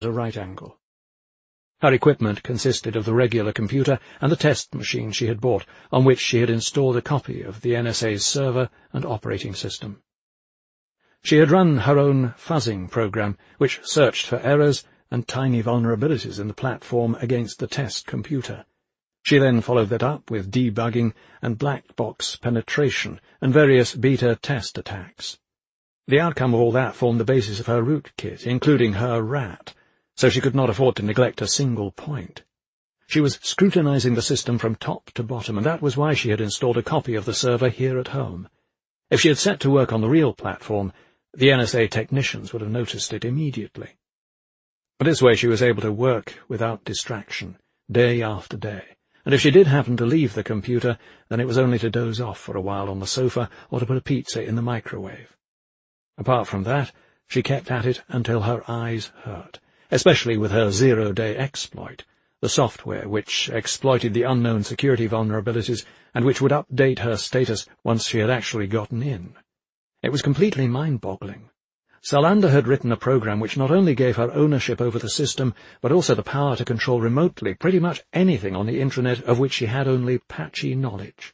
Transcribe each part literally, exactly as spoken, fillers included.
a right angle. Her equipment consisted of the regular computer and the test machine she had bought, on which she had installed a copy of the N S A's server and operating system. She had run her own fuzzing program, which searched for errors and tiny vulnerabilities in the platform against the test computer. She then followed that up with debugging and black box penetration and various beta test attacks. The outcome of all that formed the basis of her rootkit, including her rat, so she could not afford to neglect a single point. She was scrutinizing the system from top to bottom, and that was why she had installed a copy of the server here at home. If she had set to work on the real platform, the N S A technicians would have noticed it immediately. But this way she was able to work without distraction, day after day, and if she did happen to leave the computer, then it was only to doze off for a while on the sofa or to put a pizza in the microwave. Apart from that, she kept at it until her eyes hurt, especially with her zero-day exploit, the software which exploited the unknown security vulnerabilities and which would update her status once she had actually gotten in. It was completely mind-boggling. Salander had written a program which not only gave her ownership over the system, but also the power to control remotely pretty much anything on the intranet of which she had only patchy knowledge.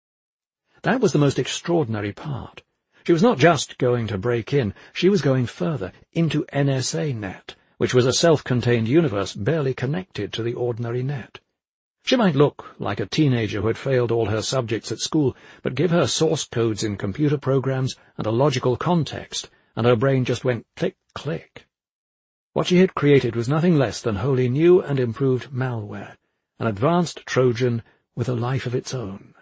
That was the most extraordinary part. She was not just going to break in, she was going further, into N S A net, which was a self-contained universe barely connected to the ordinary net. She might look like a teenager who had failed all her subjects at school, but give her source codes in computer programs and a logical context, and her brain just went click-click. What she had created was nothing less than wholly new and improved malware, an advanced Trojan with a life of its own.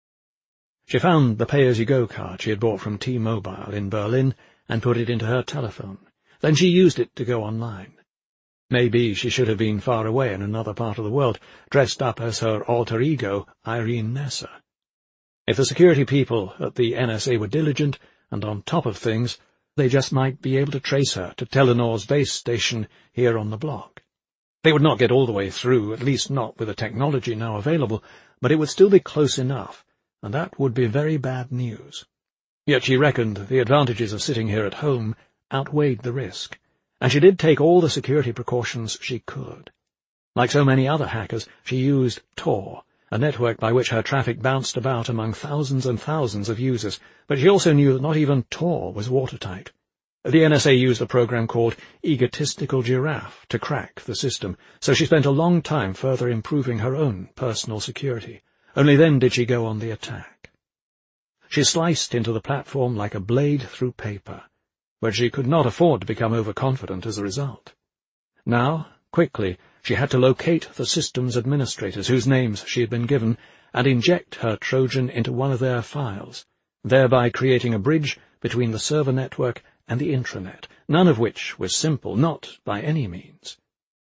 She found the pay-as-you-go card she had bought from T-Mobile in Berlin and put it into her telephone. Then she used it to go online. Maybe she should have been far away in another part of the world, dressed up as her alter ego, Irene Nesser. If the security people at the N S A were diligent and on top of things, they just might be able to trace her to Telenor's base station here on the block. They would not get all the way through, at least not with the technology now available, but it would still be close enough, and that would be very bad news. Yet she reckoned the advantages of sitting here at home outweighed the risk, and she did take all the security precautions she could. Like so many other hackers, she used Tor, a network by which her traffic bounced about among thousands and thousands of users, but she also knew that not even Tor was watertight. The N S A used a program called Egotistical Giraffe to crack the system, so she spent a long time further improving her own personal security. Only then did she go on the attack. She sliced into the platform like a blade through paper, but she could not afford to become overconfident as a result. Now, quickly, she had to locate the system's administrators whose names she had been given and inject her Trojan into one of their files, thereby creating a bridge between the server network and the intranet, none of which was simple, not by any means.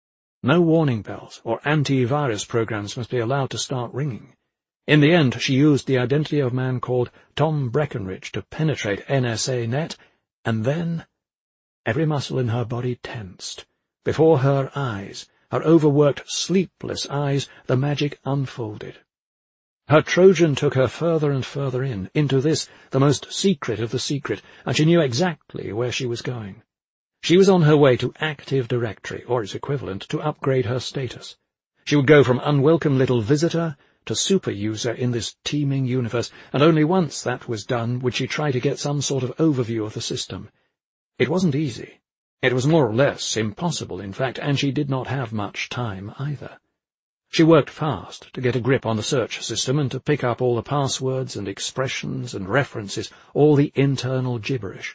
No warning bells or antivirus programs must be allowed to start ringing. In the end, she used the identity of a man called Tom Breckenridge to penetrate N S A net, and then every muscle in her body tensed. Before her eyes, her overworked, sleepless eyes, the magic unfolded. Her Trojan took her further and further in, into this, the most secret of the secret, and she knew exactly where she was going. She was on her way to Active Directory, or its equivalent, to upgrade her status. She would go from unwelcome little visitor to super-user in this teeming universe, and only once that was done would she try to get some sort of overview of the system. It wasn't easy. It was more or less impossible, in fact, and she did not have much time either. She worked fast to get a grip on the search system and to pick up all the passwords and expressions and references, all the internal gibberish.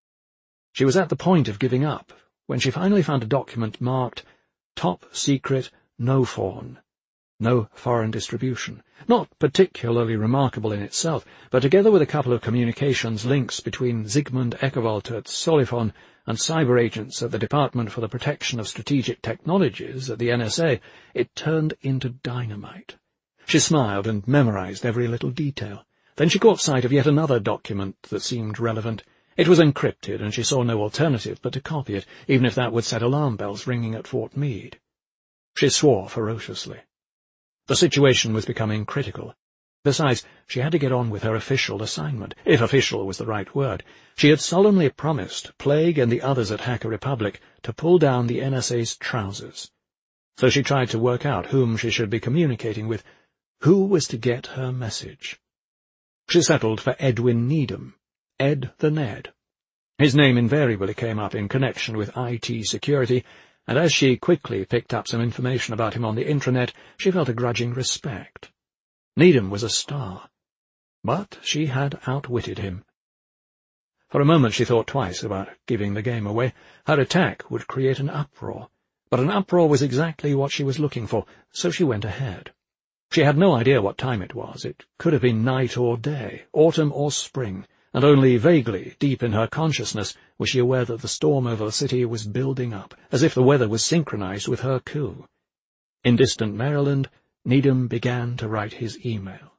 She was at the point of giving up when she finally found a document marked Top Secret No Fawn. No foreign distribution. Not particularly remarkable in itself, but together with a couple of communications links between Zygmunt Eckewalt at Solifon and cyber agents at the Department for the Protection of Strategic Technologies at the N S A, it turned into dynamite. She smiled and memorized every little detail. Then she caught sight of yet another document that seemed relevant. It was encrypted, and she saw no alternative but to copy it, even if that would set alarm bells ringing at Fort Meade. She swore ferociously. The situation was becoming critical. Besides, she had to get on with her official assignment, if official was the right word. She had solemnly promised Plague and the others at Hacker Republic to pull down the N S A's trousers. So she tried to work out whom she should be communicating with. Who was to get her message? She settled for Edwin Needham, Ed the Ned. His name invariably came up in connection with I T security, and as she quickly picked up some information about him on the intranet, she felt a grudging respect. Needham was a star, but she had outwitted him. For a moment she thought twice about giving the game away. Her attack would create an uproar, but an uproar was exactly what she was looking for, so she went ahead. She had no idea what time it was. It could have been night or day, autumn or spring, and only vaguely, deep in her consciousness, was she aware that the storm over the city was building up, as if the weather was synchronized with her coup. In distant Maryland, Needham began to write his email.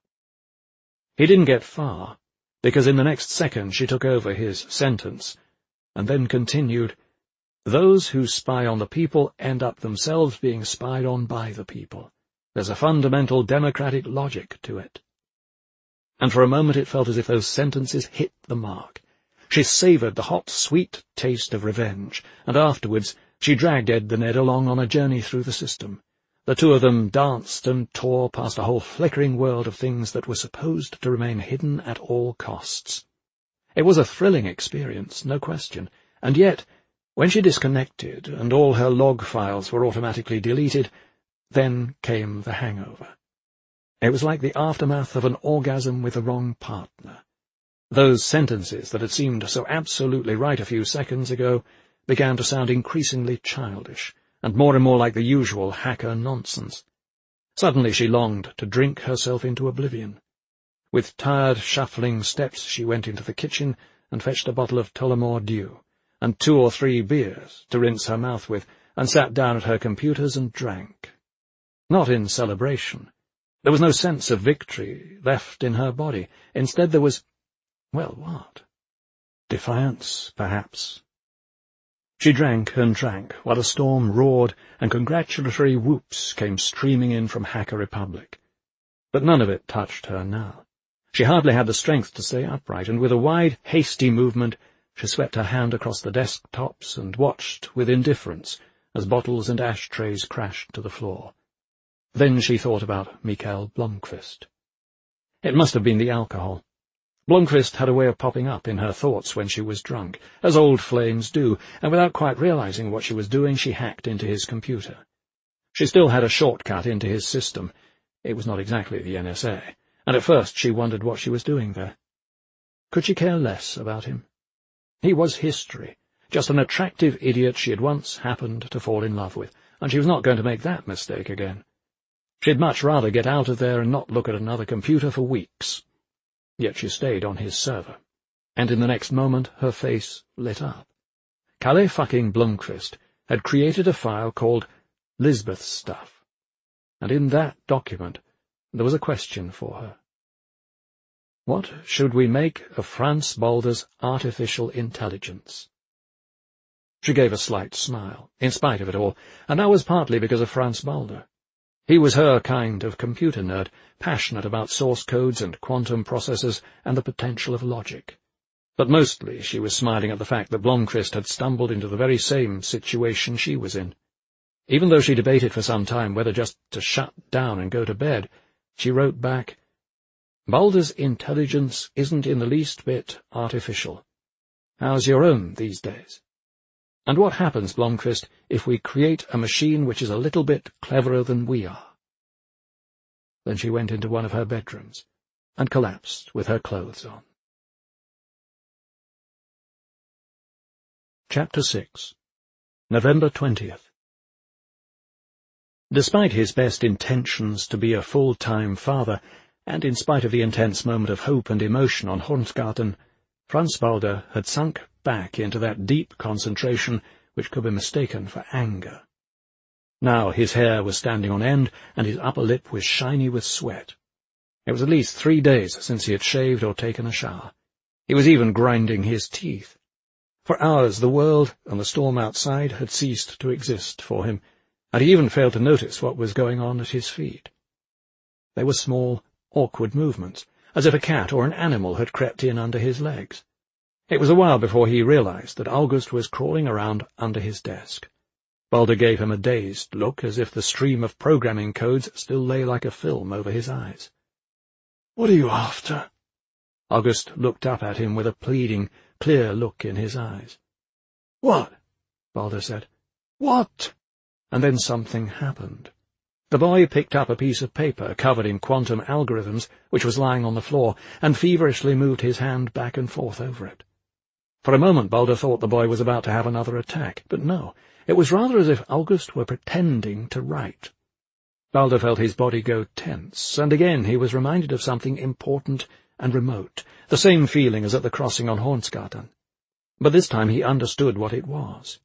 He didn't get far, because in the next second she took over his sentence, and then continued, "Those who spy on the people end up themselves being spied on by the people. There's a fundamental democratic logic to it." And for a moment it felt as if those sentences hit the mark. She savoured the hot, sweet taste of revenge, and afterwards she dragged Ed the Ned along on a journey through the system. The two of them danced and tore past a whole flickering world of things that were supposed to remain hidden at all costs. It was a thrilling experience, no question, and yet, when she disconnected and all her log files were automatically deleted, then came the hangover. It was like the aftermath of an orgasm with the wrong partner. Those sentences that had seemed so absolutely right a few seconds ago began to sound increasingly childish, and more and more like the usual hacker nonsense. Suddenly she longed to drink herself into oblivion. With tired, shuffling steps she went into the kitchen and fetched a bottle of Tullamore Dew, and two or three beers to rinse her mouth with, and sat down at her computers and drank. Not in celebration. There was no sense of victory left in her body. Instead there was, well, what? Defiance, perhaps. She drank and drank, while a storm roared and congratulatory whoops came streaming in from Hacker Republic. But none of it touched her now. She hardly had the strength to stay upright, and with a wide, hasty movement she swept her hand across the desktops and watched with indifference as bottles and ashtrays crashed to the floor. Then she thought about Mikael Blomkvist. It must have been the alcohol. Blomkvist had a way of popping up in her thoughts when she was drunk, as old flames do, and without quite realizing what she was doing, she hacked into his computer. She still had a shortcut into his system. It was not exactly the N S A, and at first she wondered what she was doing there. Could she care less about him? He was history, just an attractive idiot she had once happened to fall in love with, and she was not going to make that mistake again. She'd much rather get out of there and not look at another computer for weeks. Yet she stayed on his server, and in the next moment her face lit up. Kalle fucking Blomkvist had created a file called Lisbeth Stuff, and in that document there was a question for her. What should we make of Franz Balder's artificial intelligence? She gave a slight smile, in spite of it all, and that was partly because of Franz Balder. He was her kind of computer nerd, passionate about source codes and quantum processors and the potential of logic. But mostly she was smiling at the fact that Blomkvist had stumbled into the very same situation she was in. Even though she debated for some time whether just to shut down and go to bed, she wrote back, "Balder's intelligence isn't in the least bit artificial. How's your own these days? And what happens, Blomkvist, if we create a machine which is a little bit cleverer than we are?" Then she went into one of her bedrooms and collapsed with her clothes on. Chapter six. November twentieth. Despite his best intentions to be a full-time father, and in spite of the intense moment of hope and emotion on Hornsgarten, Franz Balder had sunk back into that deep concentration which could be mistaken for anger. Now his hair was standing on end, and his upper lip was shiny with sweat. It was at least three days since he had shaved or taken a shower. He was even grinding his teeth. For hours the world and the storm outside had ceased to exist for him, and he even failed to notice what was going on at his feet. They were small, awkward movements, as if a cat or an animal had crept in under his legs. It was a while before he realized that August was crawling around under his desk. Balder gave him a dazed look, as if the stream of programming codes still lay like a film over his eyes. "What are you after?" August looked up at him with a pleading, clear look in his eyes. "What?" Balder said. "What?" And then something happened. The boy picked up a piece of paper covered in quantum algorithms, which was lying on the floor, and feverishly moved his hand back and forth over it. For a moment Balder thought the boy was about to have another attack, but no, it was rather as if August were pretending to write. Balder felt his body go tense, and again he was reminded of something important and remote, the same feeling as at the crossing on Hornsgatan. But this time he understood what it was.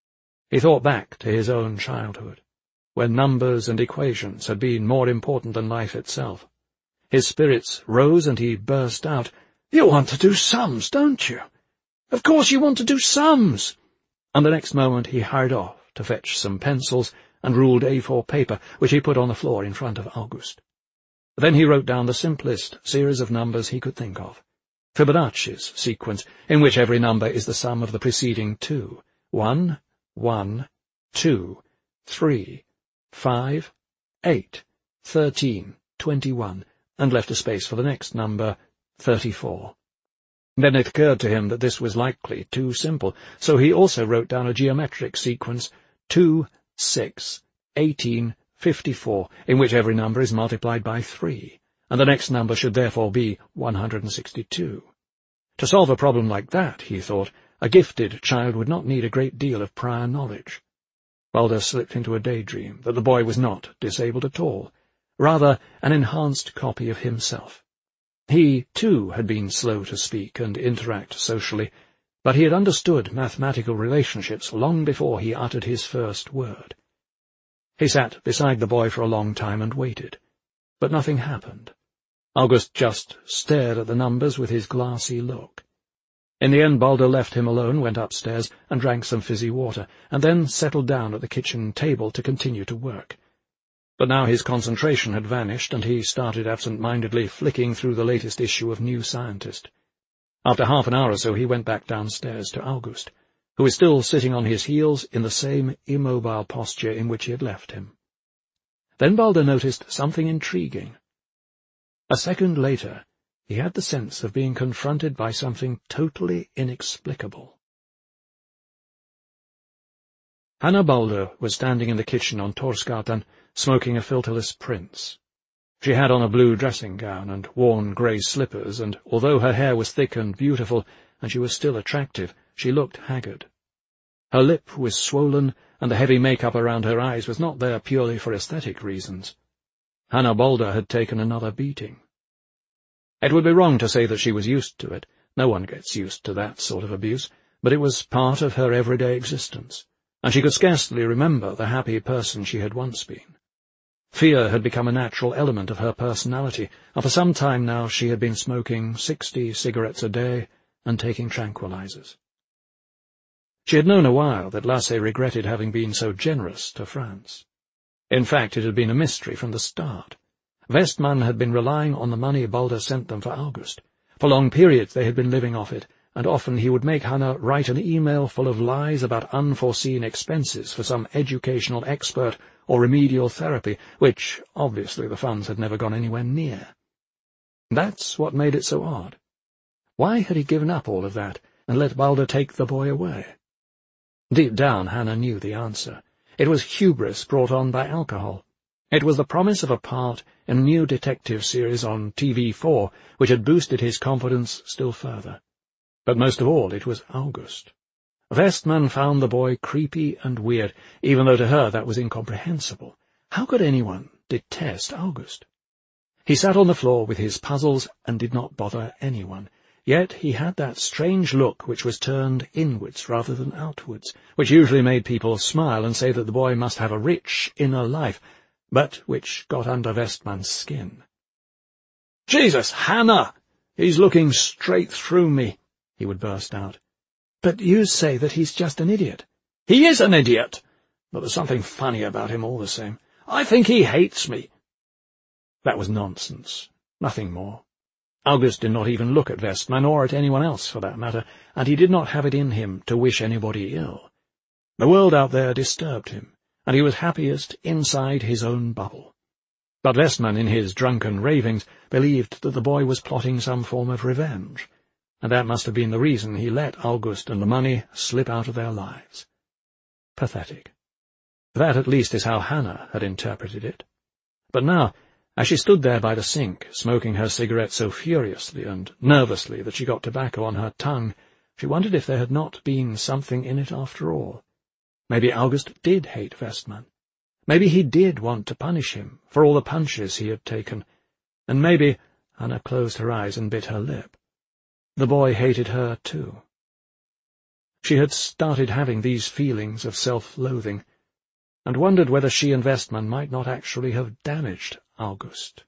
He thought back to his own childhood, when numbers and equations had been more important than life itself. His spirits rose and he burst out, "You want to do sums, don't you? Of course you want to do sums!" And the next moment he hurried off to fetch some pencils and ruled A four paper, which he put on the floor in front of August. Then he wrote down the simplest series of numbers he could think of, Fibonacci's sequence, in which every number is the sum of the preceding two, one, one, two, three, five, eight, thirteen, twenty-one, and left a space for the next number, thirty-four. Then it occurred to him that this was likely too simple, so he also wrote down a geometric sequence, two, six, eighteen, fifty-four, in which every number is multiplied by three, and the next number should therefore be one hundred sixty-two. To solve a problem like that, he thought, a gifted child would not need a great deal of prior knowledge. Balder slipped into a daydream that the boy was not disabled at all, rather an enhanced copy of himself. He, too, had been slow to speak and interact socially, but he had understood mathematical relationships long before he uttered his first word. He sat beside the boy for a long time and waited, but nothing happened. August just stared at the numbers with his glassy look. In the end Balder left him alone, went upstairs, and drank some fizzy water, and then settled down at the kitchen table to continue to work. But now his concentration had vanished, and he started absent-mindedly flicking through the latest issue of New Scientist. After half an hour or so he went back downstairs to August, who was still sitting on his heels in the same immobile posture in which he had left him. Then Balder noticed something intriguing. A second later he had the sense of being confronted by something totally inexplicable. Hannah Balder was standing in the kitchen on Torsgatan, smoking a filterless Prince. She had on a blue dressing-gown and worn grey slippers, and although her hair was thick and beautiful, and she was still attractive, she looked haggard. Her lip was swollen, and the heavy make-up around her eyes was not there purely for aesthetic reasons. Hannah Balder had taken another beating. It would be wrong to say that she was used to it. No one gets used to that sort of abuse, but it was part of her everyday existence, and she could scarcely remember the happy person she had once been. Fear had become a natural element of her personality, and for some time now she had been smoking sixty cigarettes a day and taking tranquilizers. She had known a while that Lasse regretted having been so generous to France. In fact, it had been a mystery from the start. Westman had been relying on the money Balder sent them for August. For long periods they had been living off it, and often he would make Hannah write an email full of lies about unforeseen expenses for some educational expert or remedial therapy, which, obviously, the funds had never gone anywhere near. That's what made it so odd. Why had he given up all of that and let Balder take the boy away? Deep down, Hannah knew the answer. It was hubris brought on by alcohol. It was the promise of a part in a new detective series on T V four, which had boosted his confidence still further. But most of all, it was August. Westman found the boy creepy and weird, even though to her that was incomprehensible. How could anyone detest August? He sat on the floor with his puzzles and did not bother anyone. Yet he had that strange look which was turned inwards rather than outwards, which usually made people smile and say that the boy must have a rich inner life, but which got under Westman's skin. "Jesus, Hannah! He's looking straight through me," he would burst out. "But you say that he's just an idiot." "He is an idiot, but there's something funny about him all the same. I think he hates me." That was nonsense. Nothing more. August did not even look at Westman, or at anyone else for that matter, and he did not have it in him to wish anybody ill. The world out there disturbed him, and he was happiest inside his own bubble. But Westman, in his drunken ravings, believed that the boy was plotting some form of revenge, and that must have been the reason he let August and the money slip out of their lives. Pathetic. That at least is how Hannah had interpreted it. But now, as she stood there by the sink, smoking her cigarette so furiously and nervously that she got tobacco on her tongue, she wondered if there had not been something in it after all. Maybe August did hate Westman. Maybe he did want to punish him for all the punches he had taken. And maybe— Hannah closed her eyes and bit her lip. The boy hated her too. She had started having these feelings of self-loathing, and wondered whether she and Westman might not actually have damaged August.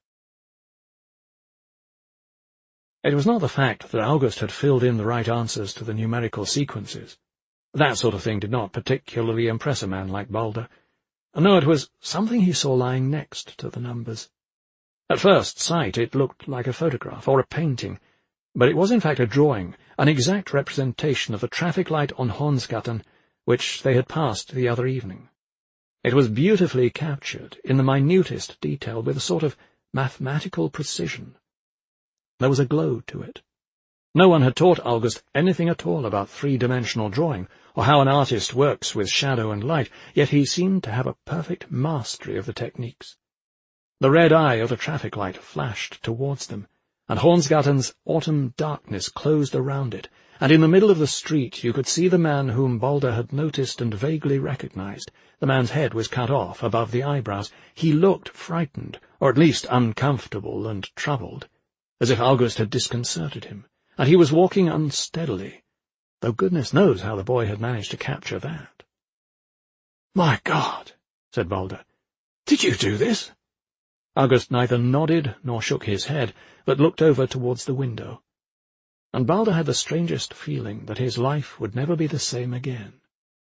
It was not the fact that August had filled in the right answers to the numerical sequences. That sort of thing did not particularly impress a man like Balder. No, it was something he saw lying next to the numbers. At first sight it looked like a photograph or a painting, but it was in fact a drawing, an exact representation of the traffic light on Hornsgatan, which they had passed the other evening. It was beautifully captured in the minutest detail with a sort of mathematical precision. There was a glow to it. No one had taught August anything at all about three-dimensional drawing, or how an artist works with shadow and light, yet he seemed to have a perfect mastery of the techniques. The red eye of the traffic light flashed towards them, and Hornsgaten's autumn darkness closed around it, and in the middle of the street you could see the man whom Balder had noticed and vaguely recognized. The man's head was cut off above the eyebrows. He looked frightened, or at least uncomfortable and troubled, as if August had disconcerted him, and he was walking unsteadily, though goodness knows how the boy had managed to capture that. "My God," said Balder, "did you do this?" August neither nodded nor shook his head, but looked over towards the window, and Balder had the strangest feeling that his life would never be the same again.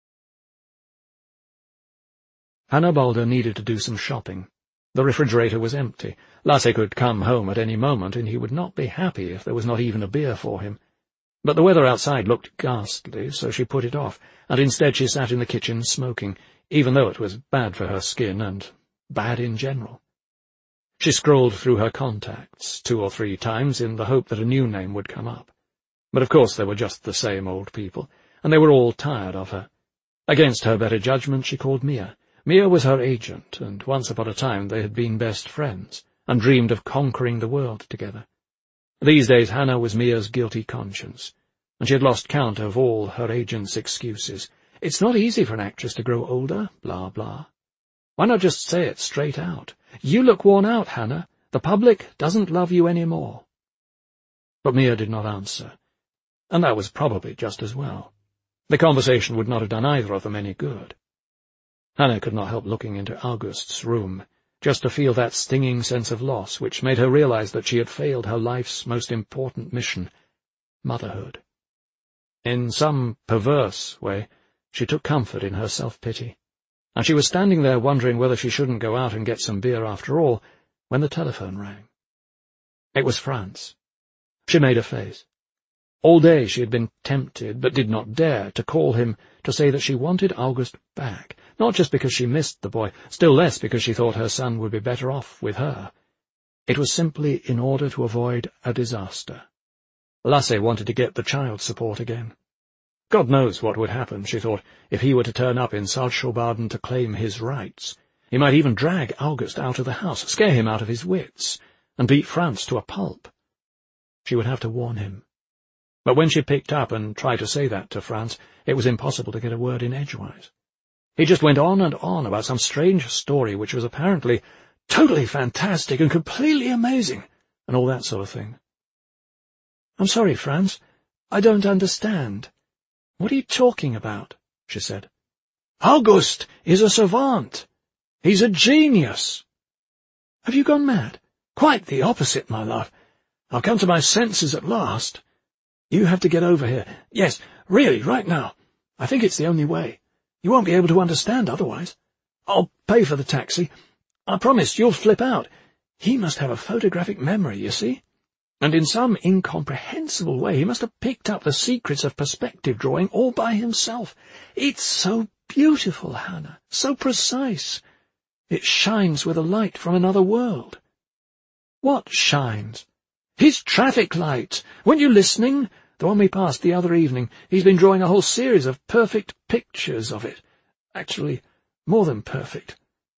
Hannah Balder needed to do some shopping. The refrigerator was empty. Lasse could come home at any moment, and he would not be happy if there was not even a beer for him. But the weather outside looked ghastly, so she put it off, and instead she sat in the kitchen smoking, even though it was bad for her skin and bad in general. She scrolled through her contacts two or three times in the hope that a new name would come up. But of course they were just the same old people, and they were all tired of her. Against her better judgment she called Mia. Mia was her agent, and once upon a time they had been best friends, and dreamed of conquering the world together. These days Hannah was Mia's guilty conscience, and she had lost count of all her agent's excuses. It's not easy for an actress to grow older, blah, blah. Why not just say it straight out? You look worn out, Hannah. The public doesn't love you any more. But Mia did not answer, and that was probably just as well. The conversation would not have done either of them any good. Hannah could not help looking into August's room, just to feel that stinging sense of loss which made her realize that she had failed her life's most important mission, motherhood. In some perverse way, she took comfort in her self-pity, and she was standing there wondering whether she shouldn't go out and get some beer after all, when the telephone rang. It was Franz. She made a face. All day she had been tempted, but did not dare, to call him to say that she wanted August back, not just because she missed the boy, still less because she thought her son would be better off with her. It was simply in order to avoid a disaster. Lasse wanted to get the child support again. God knows what would happen, she thought, if he were to turn up in Saltsjöbaden to claim his rights. He might even drag August out of the house, scare him out of his wits, and beat Franz to a pulp. She would have to warn him. But when she picked up and tried to say that to Franz, it was impossible to get a word in edgewise. He just went on and on about some strange story which was apparently totally fantastic and completely amazing, and all that sort of thing. "I'm sorry, Franz. I don't understand. What are you talking about?" she said. "August is a savant. He's a genius." "Have you gone mad?" "Quite the opposite, my love. I've come to my senses at last. You have to get over here. Yes, really, right now. I think it's the only way. You won't be able to understand otherwise. I'll pay for the taxi. I promise you'll flip out. He must have a photographic memory, you see. And in some incomprehensible way he must have picked up the secrets of perspective drawing all by himself. It's so beautiful, Hannah, so precise. It shines with a light from another world. What shines? His traffic light. Weren't you listening? The one we passed the other evening. He's been drawing a whole series of perfect pictures of it. Actually, more than perfect.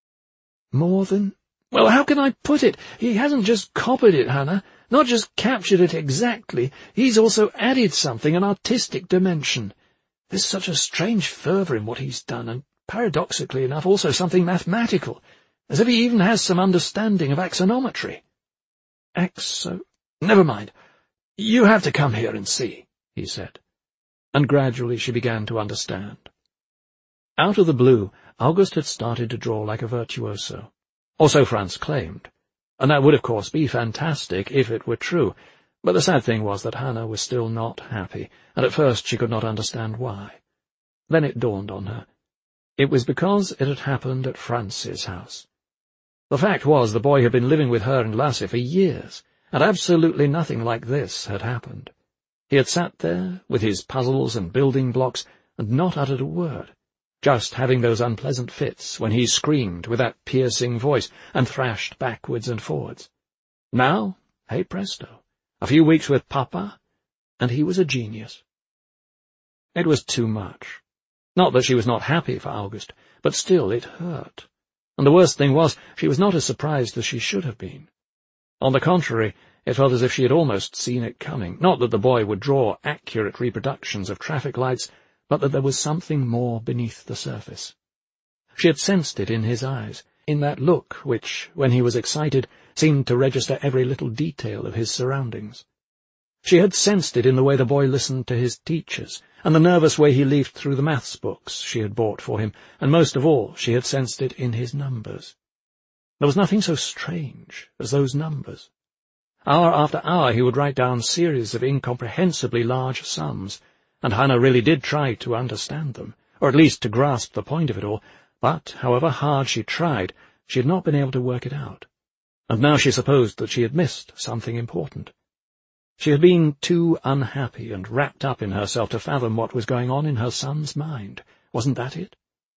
More than... Well, how can I put it? He hasn't just copied it, Hannah, not just captured it exactly. He's also added something, an artistic dimension. There's such a strange fervour in what he's done, and paradoxically enough also something mathematical, as if he even has some understanding of axonometry. Axo... Never mind. You have to come here and see, he said. And gradually she began to understand. Out of the blue, August had started to draw like a virtuoso. Or so Franz claimed, and that would of course be fantastic if it were true, but the sad thing was that Hannah was still not happy, and at first she could not understand why. Then it dawned on her. It was because it had happened at Franz's house. The fact was the boy had been living with her and Lasse for years, and absolutely nothing like this had happened. He had sat there, with his puzzles and building blocks, and not uttered a word, just having those unpleasant fits when he screamed with that piercing voice and thrashed backwards and forwards. Now, hey presto, a few weeks with Papa, and he was a genius. It was too much. Not that she was not happy for August, but still it hurt. And the worst thing was, she was not as surprised as she should have been. On the contrary, it felt as if she had almost seen it coming, not that the boy would draw accurate reproductions of traffic lights, but that there was something more beneath the surface. She had sensed it in his eyes, in that look which, when he was excited, seemed to register every little detail of his surroundings. She had sensed it in the way the boy listened to his teachers, and the nervous way he leafed through the maths books she had bought for him, and most of all she had sensed it in his numbers. There was nothing so strange as those numbers. Hour after hour he would write down series of incomprehensibly large sums, and Hannah really did try to understand them, or at least to grasp the point of it all, but, however hard she tried, she had not been able to work it out, and now she supposed that she had missed something important. She had been too unhappy and wrapped up in herself to fathom what was going on in her son's mind. Wasn't that it?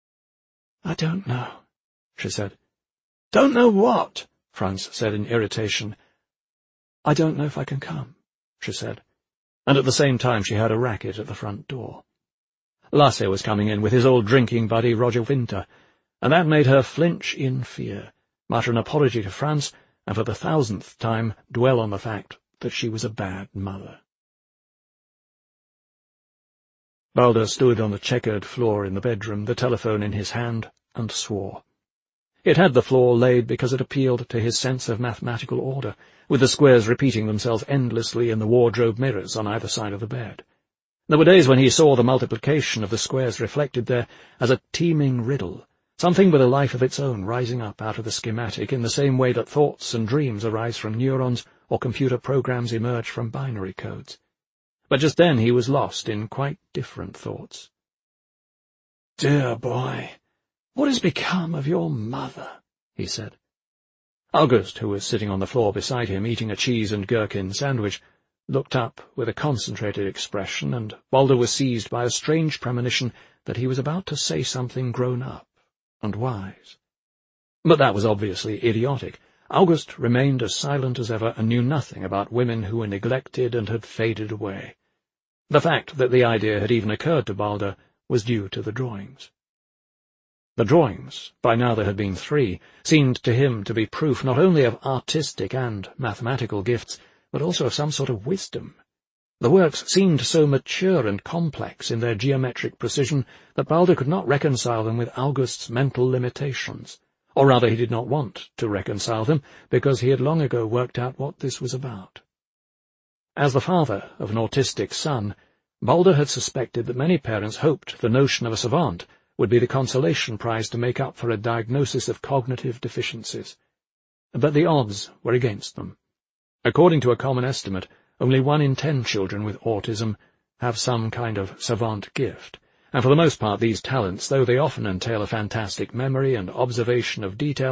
"I don't know," she said. "Don't know what?" Franz said in irritation. "I don't know if I can come," she said, and at the same time she heard a racket at the front door. Lasse was coming in with his old drinking buddy Roger Winter, and that made her flinch in fear, mutter an apology to Franz, and for the thousandth time dwell on the fact that she was a bad mother. Balder stood on the checkered floor in the bedroom, the telephone in his hand, and swore. It had the floor laid because it appealed to his sense of mathematical order, with the squares repeating themselves endlessly in the wardrobe mirrors on either side of the bed. There were days when he saw the multiplication of the squares reflected there as a teeming riddle, something with a life of its own rising up out of the schematic in the same way that thoughts and dreams arise from neurons or computer programs emerge from binary codes. But just then he was lost in quite different thoughts. "Dear boy, what has become of your mother?" he said. August, who was sitting on the floor beside him eating a cheese and gherkin sandwich, looked up with a concentrated expression, and Balder was seized by a strange premonition that he was about to say something grown-up and wise. But that was obviously idiotic. August remained as silent as ever and knew nothing about women who were neglected and had faded away. The fact that the idea had even occurred to Balder was due to the drawings. The drawings, by now there had been three, seemed to him to be proof not only of artistic and mathematical gifts, but also of some sort of wisdom. The works seemed so mature and complex in their geometric precision that Balder could not reconcile them with August's mental limitations, or rather he did not want to reconcile them, because he had long ago worked out what this was about. As the father of an autistic son, Balder had suspected that many parents hoped the notion of a savant would be the consolation prize to make up for a diagnosis of cognitive deficiencies. But the odds were against them. According to a common estimate, only one in ten children with autism have some kind of savant gift, and for the most part these talents, though they often entail a fantastic memory and observation of detail,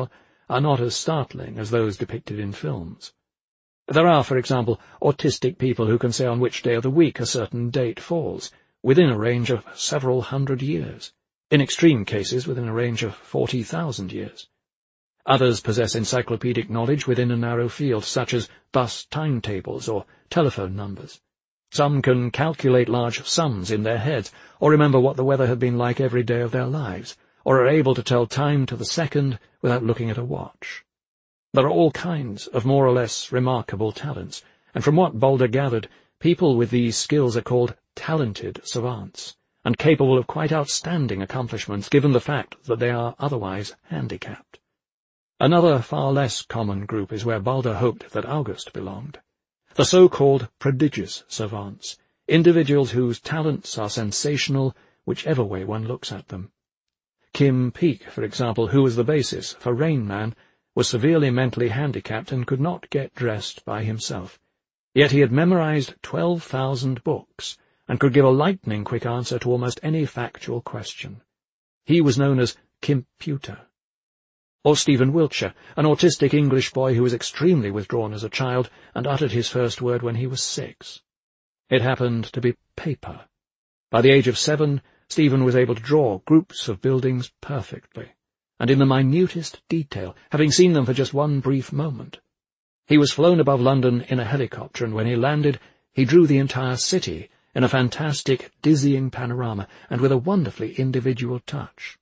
are not as startling as those depicted in films. There are, for example, autistic people who can say on which day of the week a certain date falls, within a range of several hundred years, in extreme cases within a range of forty thousand years. Others possess encyclopedic knowledge within a narrow field, such as bus timetables or telephone numbers. Some can calculate large sums in their heads, or remember what the weather had been like every day of their lives, or are able to tell time to the second without looking at a watch. There are all kinds of more or less remarkable talents, and from what Balder gathered, people with these skills are called talented savants, and capable of quite outstanding accomplishments given the fact that they are otherwise handicapped. Another far less common group is where Balder hoped that August belonged. The so-called prodigious savants, individuals whose talents are sensational whichever way one looks at them. Kim Peek, for example, who was the basis for Rain Man, was severely mentally handicapped and could not get dressed by himself. Yet he had memorized twelve thousand books, and could give a lightning-quick answer to almost any factual question. He was known as Kimputer. Or Stephen Wiltshire, an autistic English boy who was extremely withdrawn as a child and uttered his first word when he was six. It happened to be paper. By the age of seven, Stephen was able to draw groups of buildings perfectly, and in the minutest detail, having seen them for just one brief moment. He was flown above London in a helicopter, and when he landed, he drew the entire city in a fantastic, dizzying panorama, and with a wonderfully individual touch.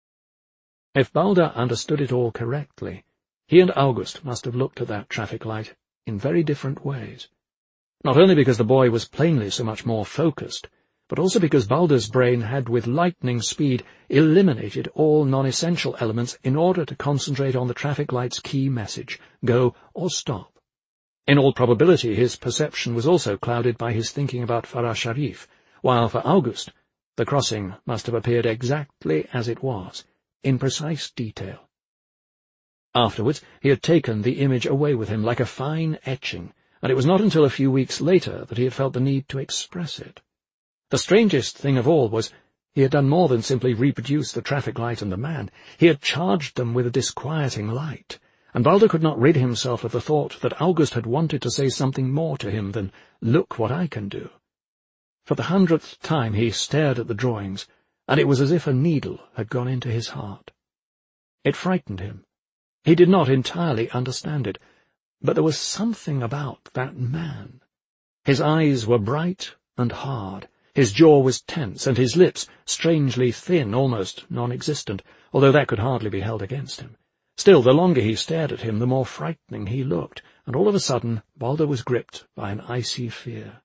If Balder understood it all correctly, he and August must have looked at that traffic light in very different ways. Not only because the boy was plainly so much more focused, but also because Balder's brain had with lightning speed eliminated all non-essential elements in order to concentrate on the traffic light's key message, go or stop. In all probability his perception was also clouded by his thinking about Farah Sharif, while for August the crossing must have appeared exactly as it was, in precise detail. Afterwards he had taken the image away with him like a fine etching, and it was not until a few weeks later that he had felt the need to express it. The strangest thing of all was, he had done more than simply reproduce the traffic light and the man. He had charged them with a disquieting light, and Balder could not rid himself of the thought that August had wanted to say something more to him than, "Look what I can do." For the hundredth time he stared at the drawings, and it was as if a needle had gone into his heart. It frightened him. He did not entirely understand it, but there was something about that man. His eyes were bright and hard, his jaw was tense, and his lips strangely thin, almost non-existent, although that could hardly be held against him. Still, the longer he stared at him, the more frightening he looked, and all of a sudden Balder was gripped by an icy fear.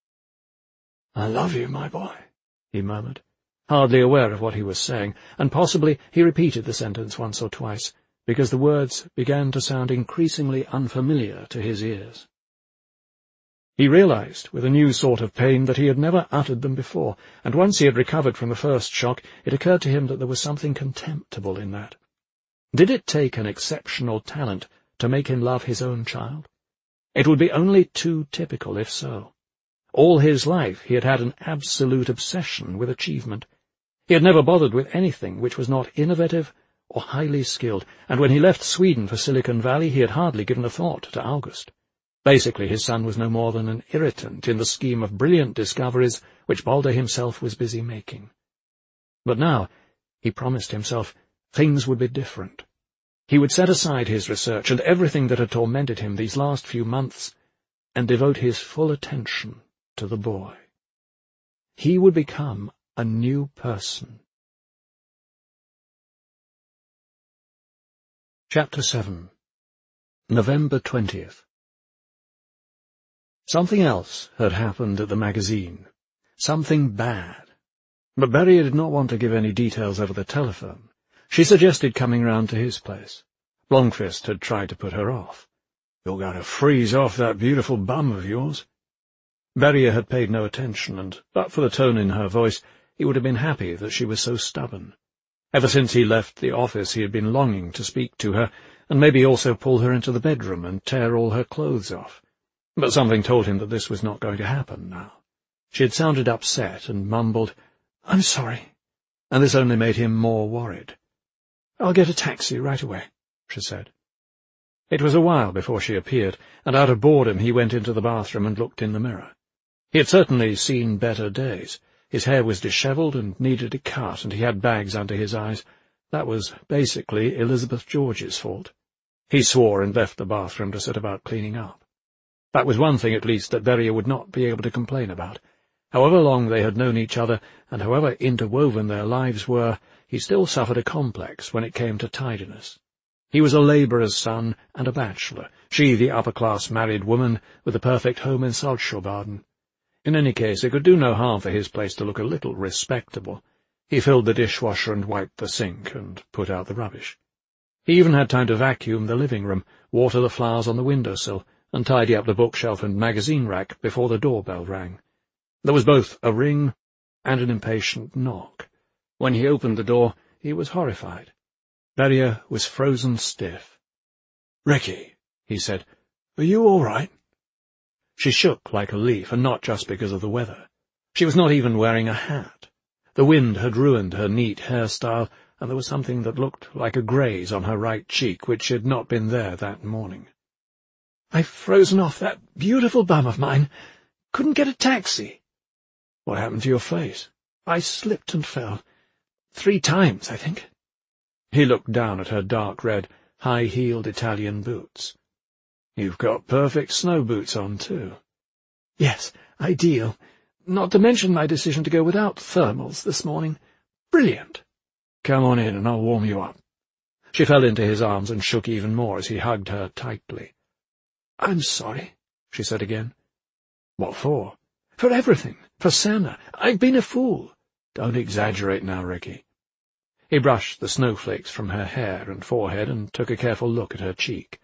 "I love you, my boy," he murmured, hardly aware of what he was saying, and possibly he repeated the sentence once or twice, because the words began to sound increasingly unfamiliar to his ears. He realized, with a new sort of pain, that he had never uttered them before, and once he had recovered from the first shock, it occurred to him that there was something contemptible in that. Did it take an exceptional talent to make him love his own child? It would be only too typical if so. All his life he had had an absolute obsession with achievement. He had never bothered with anything which was not innovative or highly skilled, and when he left Sweden for Silicon Valley he had hardly given a thought to August. Basically, his son was no more than an irritant in the scheme of brilliant discoveries which Balder himself was busy making. But now, he promised himself, things would be different. He would set aside his research and everything that had tormented him these last few months, and devote his full attention to the boy. He would become a new person. Chapter seven. November twentieth. Something else had happened at the magazine. Something bad. But Berrier did not want to give any details over the telephone. She suggested coming round to his place. Blomqvist had tried to put her off. "You're going to freeze off that beautiful bum of yours." Berrier had paid no attention, and but for the tone in her voice, he would have been happy that she was so stubborn. Ever since he left the office he had been longing to speak to her, and maybe also pull her into the bedroom and tear all her clothes off. But something told him that this was not going to happen now. She had sounded upset and mumbled, "I'm sorry," and this only made him more worried. "I'll get a taxi right away. she said. It was a while before she appeared, and out of boredom he went into the bathroom and looked in the mirror. He had certainly seen better days. His hair was dishevelled and needed a cut, and he had bags under his eyes. That was basically Elizabeth George's fault. He swore and left the bathroom to set about cleaning up. That was one thing, at least, that Beria would not be able to complain about. However long they had known each other, and however interwoven their lives were, he still suffered a complex when it came to tidiness. He was a labourer's son and a bachelor, she the upper-class married woman with the perfect home in Saltsjöbaden. In any case, it could do no harm for his place to look a little respectable. He filled the dishwasher and wiped the sink and put out the rubbish. He even had time to vacuum the living room, water the flowers on the windowsill, and tidy up the bookshelf and magazine rack before the doorbell rang. There was both a ring and an impatient knock. When he opened the door, he was horrified. Beria was frozen stiff. "Ricky," he said, "are you all right?" She shook like a leaf, and not just because of the weather. She was not even wearing a hat. The wind had ruined her neat hairstyle, and there was something that looked like a graze on her right cheek which had not been there that morning. "I've frozen off that beautiful bum of mine. Couldn't get a taxi." "What happened to your face?" "I slipped and fell. Three times, I think." He looked down at her dark red, high-heeled Italian boots. "You've got perfect snow boots on, too." "Yes, ideal. Not to mention my decision to go without thermals this morning. Brilliant." "Come on in and I'll warm you up." She fell into his arms and shook even more as he hugged her tightly. "I'm sorry," she said again. "What for?" "For everything. For Senna. I've been a fool." "Don't exaggerate now, Ricky." He brushed the snowflakes from her hair and forehead and took a careful look at her cheek.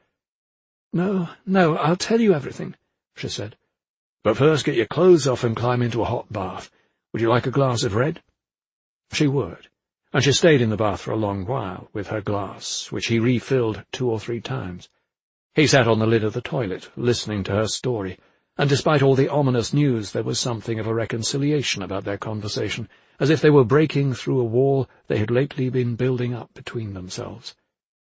"No, no, I'll tell you everything," she said. "But first get your clothes off and climb into a hot bath. Would you like a glass of red?" She would, and she stayed in the bath for a long while with her glass, which he refilled two or three times. He sat on the lid of the toilet, listening to her story, and despite all the ominous news there was something of a reconciliation about their conversation, as if they were breaking through a wall they had lately been building up between themselves.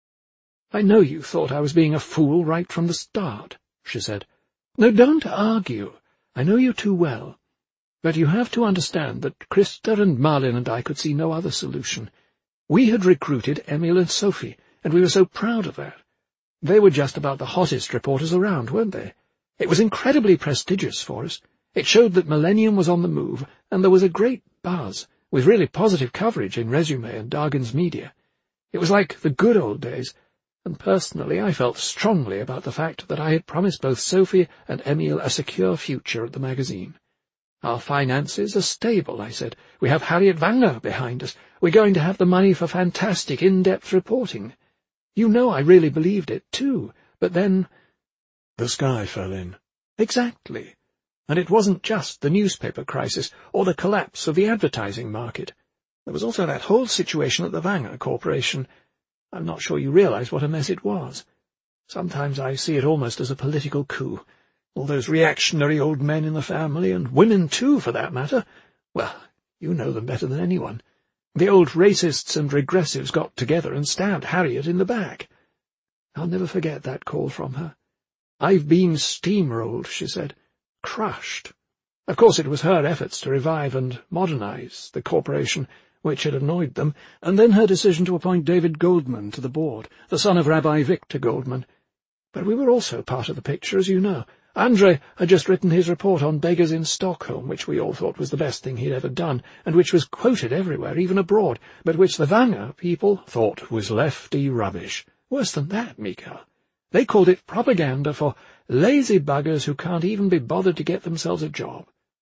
"I know you thought I was being a fool right from the start," she said. "No, don't argue. I know you too well. But you have to understand that Christa and Marlin and I could see no other solution. We had recruited Emil and Sophie, and we were so proud of that. They were just about the hottest reporters around, weren't they? It was incredibly prestigious for us. It showed that Millennium was on the move, and there was a great buzz, with really positive coverage in Resume and Dargan's Media. It was like the good old days, and personally I felt strongly about the fact that I had promised both Sophie and Emil a secure future at the magazine. Our finances are stable, I said. We have Harriet Wanger behind us. We're going to have the money for fantastic in-depth reporting. You know I really believed it, too, but then— The sky fell in. Exactly. And it wasn't just the newspaper crisis or the collapse of the advertising market. There was also that whole situation at the Wanger Corporation. I'm not sure you realize what a mess it was. Sometimes I see it almost as a political coup. All those reactionary old men in the family, and women too, for that matter. Well, you know them better than anyone. The old racists and regressives got together and stabbed Harriet in the back. I'll never forget that call from her. "I've been steamrolled," she said. "Crushed." Of course it was her efforts to revive and modernize the corporation which had annoyed them, and then her decision to appoint David Goldman to the board, the son of Rabbi Victor Goldman. But we were also part of the picture, as you know. Andre had just written his report on beggars in Stockholm, which we all thought was the best thing he'd ever done, and which was quoted everywhere, even abroad, but which the Wanger people thought was lefty rubbish. Worse than that, Mikael. They called it propaganda for lazy buggers who can't even be bothered to get themselves a job.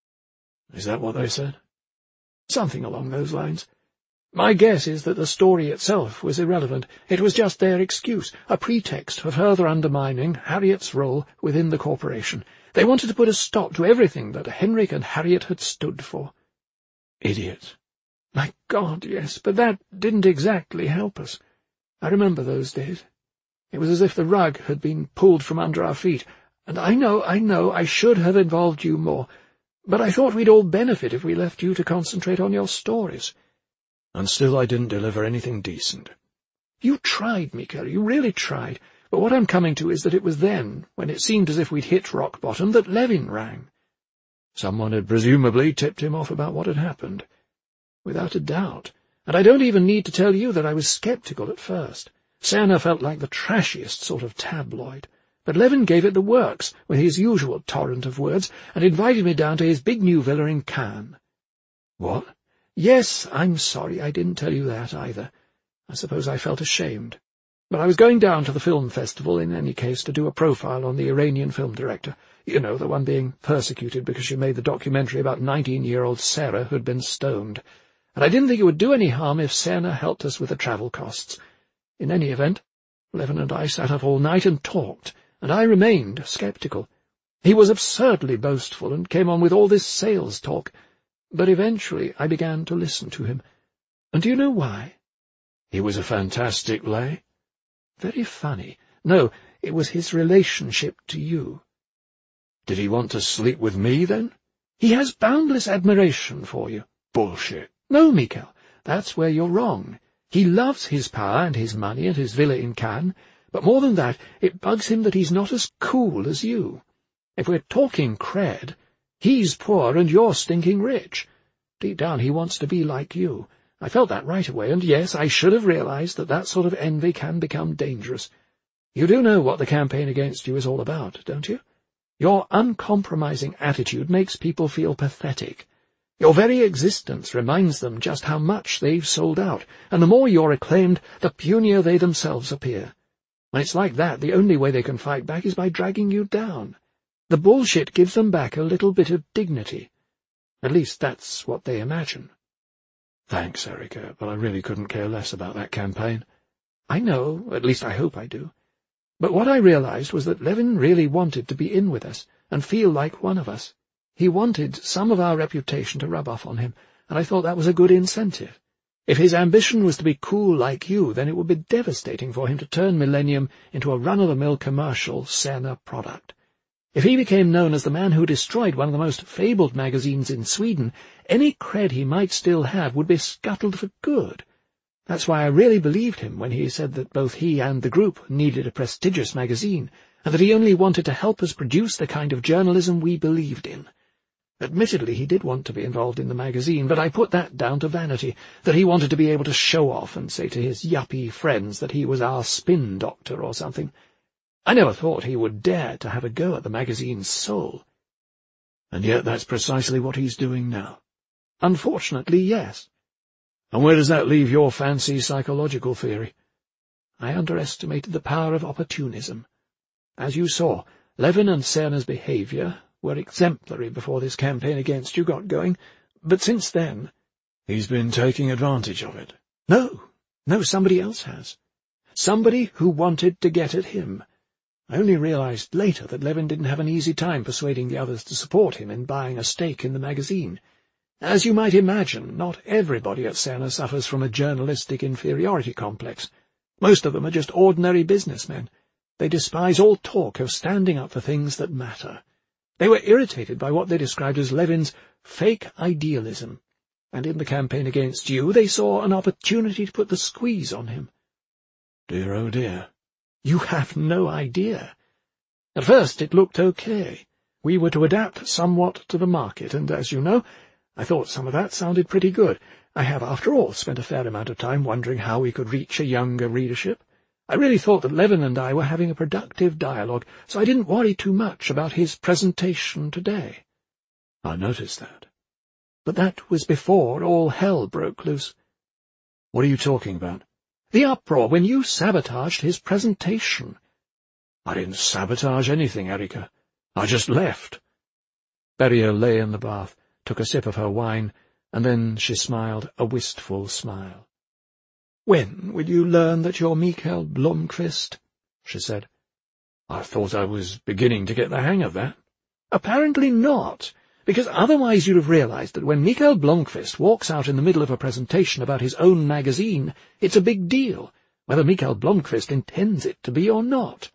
Is that what they said? Something along those lines. My guess is that the story itself was irrelevant. It was just their excuse, a pretext for further undermining Harriet's role within the corporation. They wanted to put a stop to everything that Henrik and Harriet had stood for. Idiots. My God, yes, but that didn't exactly help us. I remember those days. It was as if the rug had been pulled from under our feet, and I know, I know, I should have involved you more, but I thought we'd all benefit if we left you to concentrate on your stories. And still I didn't deliver anything decent. You tried, Mikael, you really tried, but what I'm coming to is that it was then, when it seemed as if we'd hit rock bottom, that Levin rang. Someone had presumably tipped him off about what had happened. Without a doubt. And I don't even need to tell you that I was sceptical at first. Cerner felt like the trashiest sort of tabloid. But Levin gave it the works, with his usual torrent of words, and invited me down to his big new villa in Cannes. What? Yes, I'm sorry I didn't tell you that either. I suppose I felt ashamed. But I was going down to the film festival in any case to do a profile on the Iranian film director. You know, the one being persecuted because she made the documentary about nineteen-year-old Sarah who'd been stoned. And I didn't think it would do any harm if Cerner helped us with the travel costs. In any event, Levin and I sat up all night and talked, and I remained sceptical. He was absurdly boastful and came on with all this sales talk, but eventually I began to listen to him. And do you know why? He was a fantastic lay. Very funny. No, it was his relationship to you. Did he want to sleep with me, then? He has boundless admiration for you. Bullshit. No, Mikael, that's where you're wrong. He loves his power and his money and his villa in Cannes, but more than that, it bugs him that he's not as cool as you. If we're talking cred, he's poor and you're stinking rich. Deep down he wants to be like you. I felt that right away, and yes, I should have realized that that sort of envy can become dangerous. You do know what the campaign against you is all about, don't you? Your uncompromising attitude makes people feel pathetic. Your very existence reminds them just how much they've sold out, and the more you're acclaimed, the punier they themselves appear. When it's like that, the only way they can fight back is by dragging you down. The bullshit gives them back a little bit of dignity. At least that's what they imagine. Thanks, Erica, but I really couldn't care less about that campaign. I know, at least I hope I do. But what I realized was that Levin really wanted to be in with us and feel like one of us. He wanted some of our reputation to rub off on him, and I thought that was a good incentive. If his ambition was to be cool like you, then it would be devastating for him to turn Millennium into a run-of-the-mill commercial Cerner product. If he became known as the man who destroyed one of the most fabled magazines in Sweden, any cred he might still have would be scuttled for good. That's why I really believed him when he said that both he and the group needed a prestigious magazine, and that he only wanted to help us produce the kind of journalism we believed in. Admittedly, he did want to be involved in the magazine, but I put that down to vanity, that he wanted to be able to show off and say to his yuppie friends that he was our spin doctor or something. I never thought he would dare to have a go at the magazine's soul. And yet that's precisely what he's doing now. Unfortunately, yes. And where does that leave your fancy psychological theory? I underestimated the power of opportunism. As you saw, Levin and Cerner's behaviour were exemplary before this campaign against you got going, but since then— He's been taking advantage of it. No, no, somebody else has. Somebody who wanted to get at him. I only realized later that Levin didn't have an easy time persuading the others to support him in buying a stake in the magazine. As you might imagine, not everybody at Cerner suffers from a journalistic inferiority complex. Most of them are just ordinary businessmen. They despise all talk of standing up for things that matter. They were irritated by what they described as Levin's fake idealism, and in the campaign against you they saw an opportunity to put the squeeze on him. Dear, oh dear. You have no idea. At first it looked okay. We were to adapt somewhat to the market, and as you know, I thought some of that sounded pretty good. I have, after all, spent a fair amount of time wondering how we could reach a younger readership. I really thought that Levin and I were having a productive dialogue, so I didn't worry too much about his presentation today. I noticed that. But that was before all hell broke loose. What are you talking about? The uproar when you sabotaged his presentation. I didn't sabotage anything, Erica. I just left. Beria lay in the bath, took a sip of her wine, and then she smiled a wistful smile. "When will you learn that you're Mikael Blomkvist?" she said. "I thought I was beginning to get the hang of that." "Apparently not, because otherwise you'd have realized that when Mikael Blomkvist walks out in the middle of a presentation about his own magazine, it's a big deal, whether Mikael Blomkvist intends it to be or not."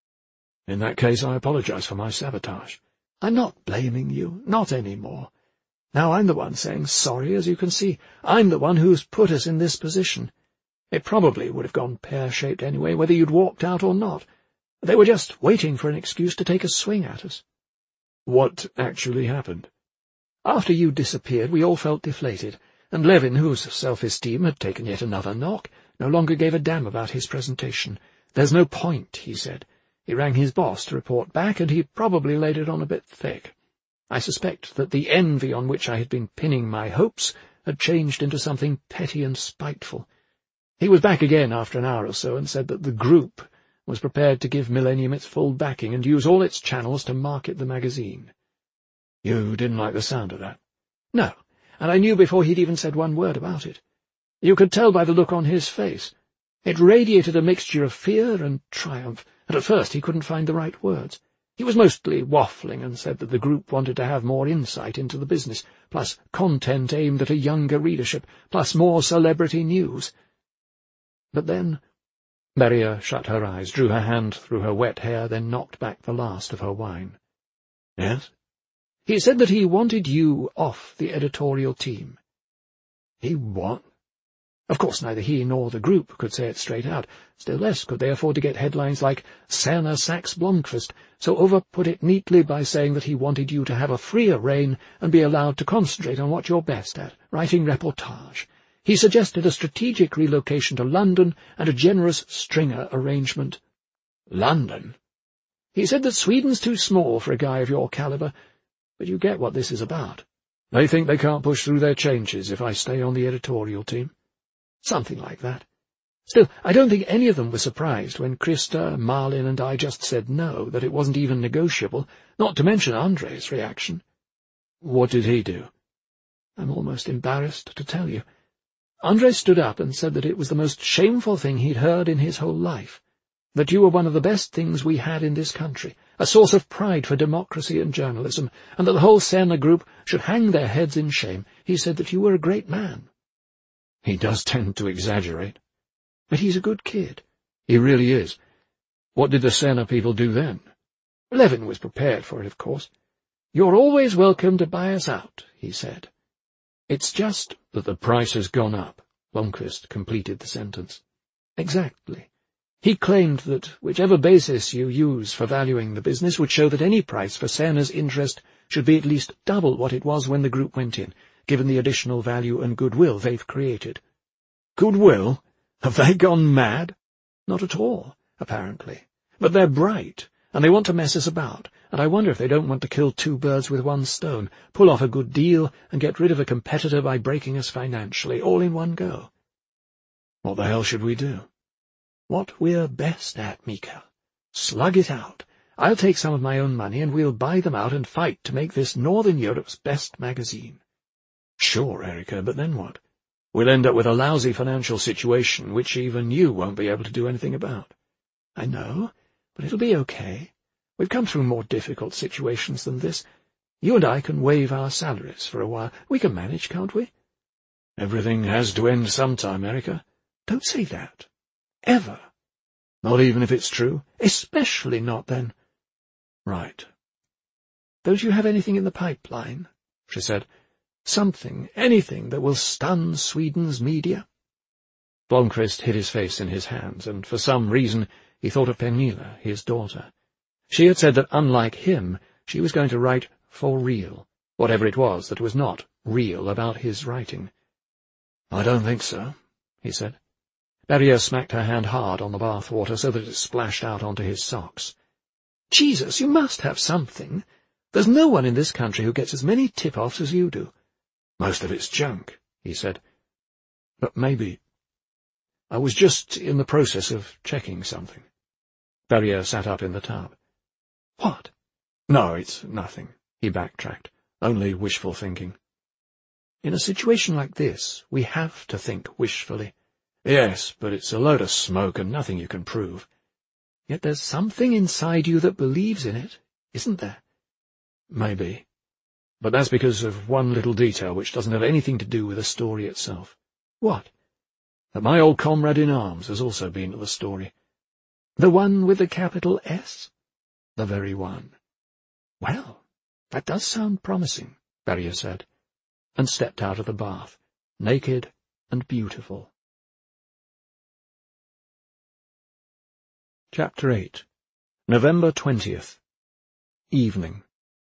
"In that case, I apologize for my sabotage." "I'm not blaming you, not any more. Now I'm the one saying sorry, as you can see. I'm the one who's put us in this position. It probably would have gone pear-shaped anyway, whether you'd walked out or not. They were just waiting for an excuse to take a swing at us. What actually happened? After you disappeared, we all felt deflated, and Levin, whose self-esteem had taken yet another knock, no longer gave a damn about his presentation. There's no point, he said. He rang his boss to report back, and he probably laid it on a bit thick. I suspect that the envy on which I had been pinning my hopes had changed into something petty and spiteful. He was back again after an hour or so and said that the group was prepared to give Millennium its full backing and use all its channels to market the magazine. You didn't like the sound of that? No, and I knew before he'd even said one word about it. You could tell by the look on his face. It radiated a mixture of fear and triumph, and at first he couldn't find the right words. He was mostly waffling and said that the group wanted to have more insight into the business, plus content aimed at a younger readership, plus more celebrity news. But then— Beria shut her eyes, drew her hand through her wet hair, then knocked back the last of her wine. Yes? He said that he wanted you off the editorial team. He what? Of course, neither he nor the group could say it straight out. Still less could they afford to get headlines like Cerner sacks Blomqvist, so Over put it neatly by saying that he wanted you to have a freer rein and be allowed to concentrate on what you're best at, writing reportage. He suggested a strategic relocation to London and a generous stringer arrangement. London? He said that Sweden's too small for a guy of your caliber, but you get what this is about. They think they can't push through their changes if I stay on the editorial team? Something like that. Still, I don't think any of them were surprised when Krista, Marlin, and I just said no, that it wasn't even negotiable, not to mention Andre's reaction. What did he do? I'm almost embarrassed to tell you. Andre stood up and said that it was the most shameful thing he'd heard in his whole life, that you were one of the best things we had in this country, a source of pride for democracy and journalism, and that the whole Cerner group should hang their heads in shame. He said that you were a great man. He does tend to exaggerate. But he's a good kid. He really is. What did the Cerner people do then? Levin was prepared for it, of course. You're always welcome to buy us out, he said. It's just that the price has gone up, Blomqvist completed the sentence. Exactly. He claimed that whichever basis you use for valuing the business would show that any price for Cerner's interest should be at least double what it was when the group went in, given the additional value and goodwill they've created. Goodwill? Have they gone mad? Not at all, apparently. But they're bright, and they want to mess us about, and I wonder if they don't want to kill two birds with one stone, pull off a good deal, and get rid of a competitor by breaking us financially, all in one go. What the hell should we do? What we're best at, Mikael. Slug it out. I'll take some of my own money, and we'll buy them out and fight to make this Northern Europe's best magazine. Sure, Erica, but then what? We'll end up with a lousy financial situation which even you won't be able to do anything about. I know, but it'll be okay. We've come through more difficult situations than this. You and I can waive our salaries for a while. We can manage, can't we? Everything has to end sometime, Erica. Don't say that. Ever. Not even if it's true? Especially not then. Right. Don't you have anything in the pipeline? She said. Something, anything that will stun Sweden's media? Blomqvist hid his face in his hands, and for some reason he thought of Pernilla, his daughter. She had said that, unlike him, she was going to write for real, whatever it was that was not real about his writing. I don't think so, he said. Beria smacked her hand hard on the bath-water so that it splashed out onto his socks. Jesus, you must have something. There's no one in this country who gets as many tip-offs as you do. Most of it's junk, he said. But maybe. I was just in the process of checking something. Beria sat up in the tub. What? No, it's nothing, he backtracked. Only wishful thinking. In a situation like this, we have to think wishfully. Yes, but it's a load of smoke and nothing you can prove. Yet there's something inside you that believes in it, isn't there? Maybe. But that's because of one little detail which doesn't have anything to do with the story itself. What? That my old comrade in arms has also been at the story. The one with the capital S? The very one. Well, that does sound promising, Beria said, and stepped out of the bath, naked and beautiful. Chapter eight. November twentieth. Evening.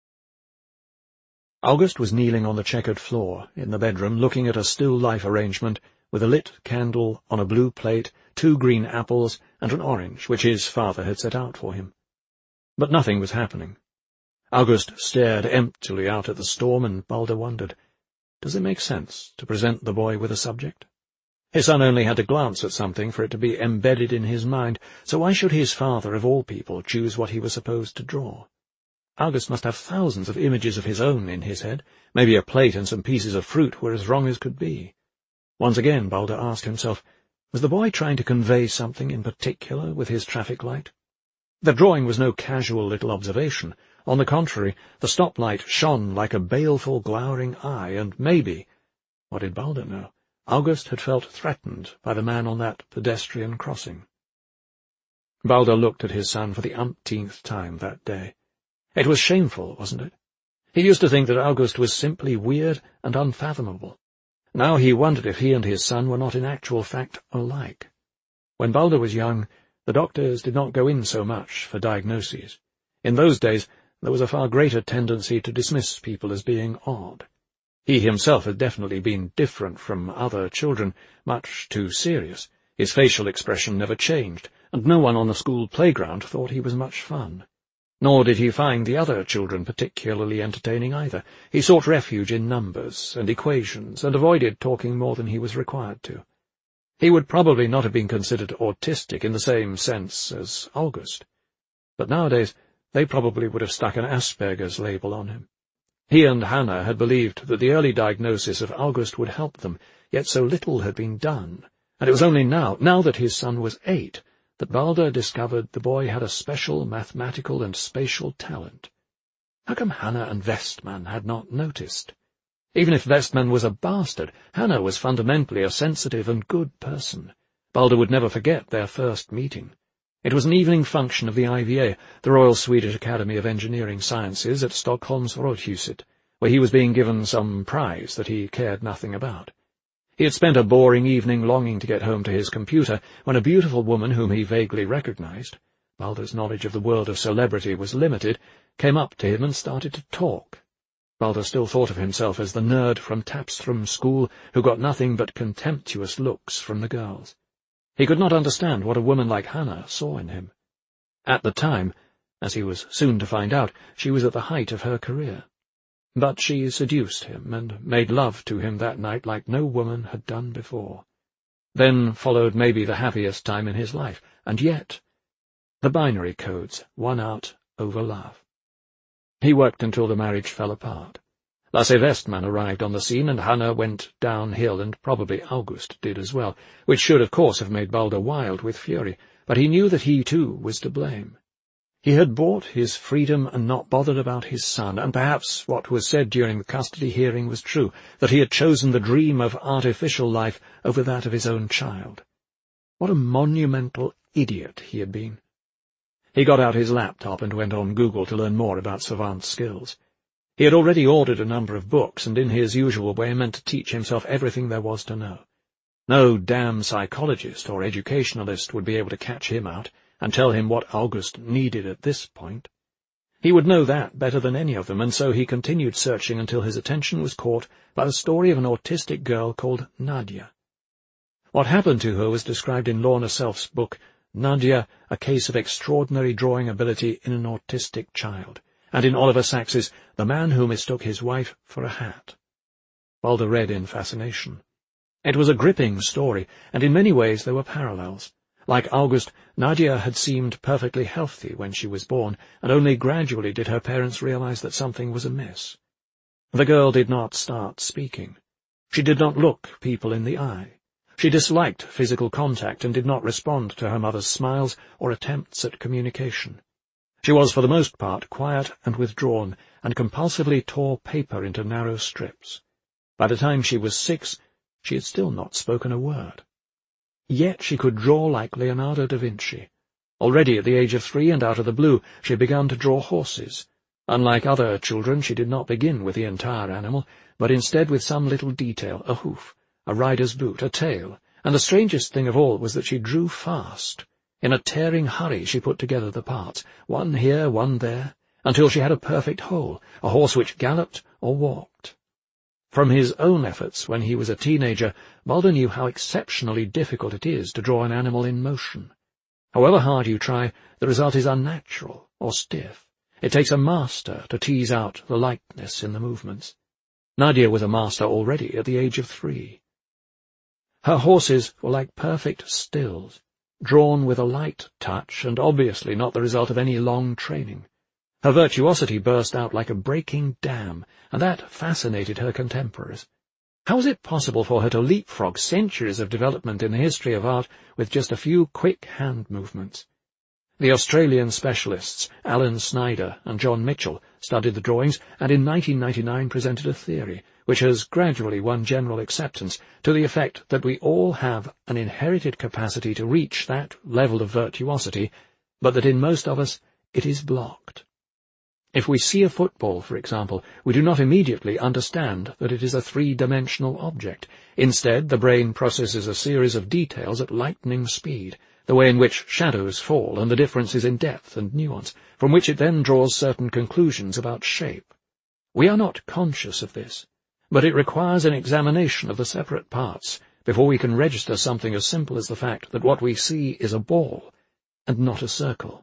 August was kneeling on the checkered floor in the bedroom, looking at a still-life arrangement with a lit candle on a blue plate, two green apples, and an orange, which his father had set out for him. But nothing was happening. August stared emptily out at the storm, and Balder wondered, does it make sense to present the boy with a subject? His son only had to glance at something for it to be embedded in his mind, so why should his father, of all people, choose what he was supposed to draw? August must have thousands of images of his own in his head. Maybe a plate and some pieces of fruit were as wrong as could be. Once again Balder asked himself, was the boy trying to convey something in particular with his traffic light? The drawing was no casual little observation. On the contrary, the stoplight shone like a baleful, glowering eye, and maybe, what did Balder know, August had felt threatened by the man on that pedestrian crossing. Balder looked at his son for the umpteenth time that day. It was shameful, wasn't it? He used to think that August was simply weird and unfathomable. Now he wondered if he and his son were not in actual fact alike. When Balder was young, the doctors did not go in so much for diagnoses. In those days, there was a far greater tendency to dismiss people as being odd. He himself had definitely been different from other children, much too serious. His facial expression never changed, and no one on the school playground thought he was much fun. Nor did he find the other children particularly entertaining either. He sought refuge in numbers and equations, and avoided talking more than he was required to. He would probably not have been considered autistic in the same sense as August, but nowadays they probably would have stuck an Asperger's label on him. He and Hannah had believed that the early diagnosis of August would help them, yet so little had been done, and it was only now, now that his son was eight, that Balder discovered the boy had a special mathematical and spatial talent. How come Hannah and Westman had not noticed? Even if Westman was a bastard, Hannah was fundamentally a sensitive and good person. Balder would never forget their first meeting. It was an evening function of the I V A, the Royal Swedish Academy of Engineering Sciences, at Stockholm's Rådhuset, where he was being given some prize that he cared nothing about. He had spent a boring evening longing to get home to his computer when a beautiful woman whom he vaguely recognized — Balder's knowledge of the world of celebrity was limited — came up to him and started to talk. Balder still thought of himself as the nerd from Tapstrom School who got nothing but contemptuous looks from the girls. He could not understand what a woman like Hannah saw in him. At the time, as he was soon to find out, she was at the height of her career. But she seduced him and made love to him that night like no woman had done before. Then followed maybe the happiest time in his life, and yet the binary codes won out over love. He worked until the marriage fell apart. Lasse Westman arrived on the scene, and Hannah went downhill, and probably August did as well, which should of course have made Balder wild with fury, but he knew that he too was to blame. He had bought his freedom and not bothered about his son, and perhaps what was said during the custody hearing was true, that he had chosen the dream of artificial life over that of his own child. What a monumental idiot he had been. He got out his laptop and went on Google to learn more about savant skills. He had already ordered a number of books, and in his usual way meant to teach himself everything there was to know. No damn psychologist or educationalist would be able to catch him out and tell him what August needed at this point. He would know that better than any of them, and so he continued searching until his attention was caught by the story of an autistic girl called Nadia. What happened to her was described in Lorna Self's book, Nadia, A Case of Extraordinary Drawing Ability in an Autistic Child, and in Oliver Sacks's The Man Who Mistook His Wife for a Hat. Balder read in fascination. It was a gripping story, and in many ways there were parallels. Like August, Nadia had seemed perfectly healthy when she was born, and only gradually did her parents realize that something was amiss. The girl did not start speaking. She did not look people in the eye. She disliked physical contact and did not respond to her mother's smiles or attempts at communication. She was for the most part quiet and withdrawn, and compulsively tore paper into narrow strips. By the time she was six, she had still not spoken a word. Yet she could draw like Leonardo da Vinci. Already at the age of three, and out of the blue, she had begun to draw horses. Unlike other children, she did not begin with the entire animal, but instead with some little detail, a hoof, a rider's boot, a tail, and the strangest thing of all was that she drew fast. In a tearing hurry she put together the parts, one here, one there, until she had a perfect whole, a horse which galloped or walked. From his own efforts when he was a teenager, Balder knew how exceptionally difficult it is to draw an animal in motion. However hard you try, the result is unnatural or stiff. It takes a master to tease out the lightness in the movements. Nadia was a master already at the age of three. Her horses were like perfect stills, drawn with a light touch and obviously not the result of any long training. Her virtuosity burst out like a breaking dam, and that fascinated her contemporaries. How was it possible for her to leapfrog centuries of development in the history of art with just a few quick hand movements? The Australian specialists, Alan Snyder and John Mitchell, studied the drawings and in nineteen ninety-nine presented a theory, which has gradually won general acceptance, to the effect that we all have an inherited capacity to reach that level of virtuosity, but that in most of us it is blocked. If we see a football, for example, we do not immediately understand that it is a three-dimensional object. Instead, the brain processes a series of details at lightning speed, the way in which shadows fall and the differences in depth and nuance, from which it then draws certain conclusions about shape. We are not conscious of this, but it requires an examination of the separate parts before we can register something as simple as the fact that what we see is a ball and not a circle.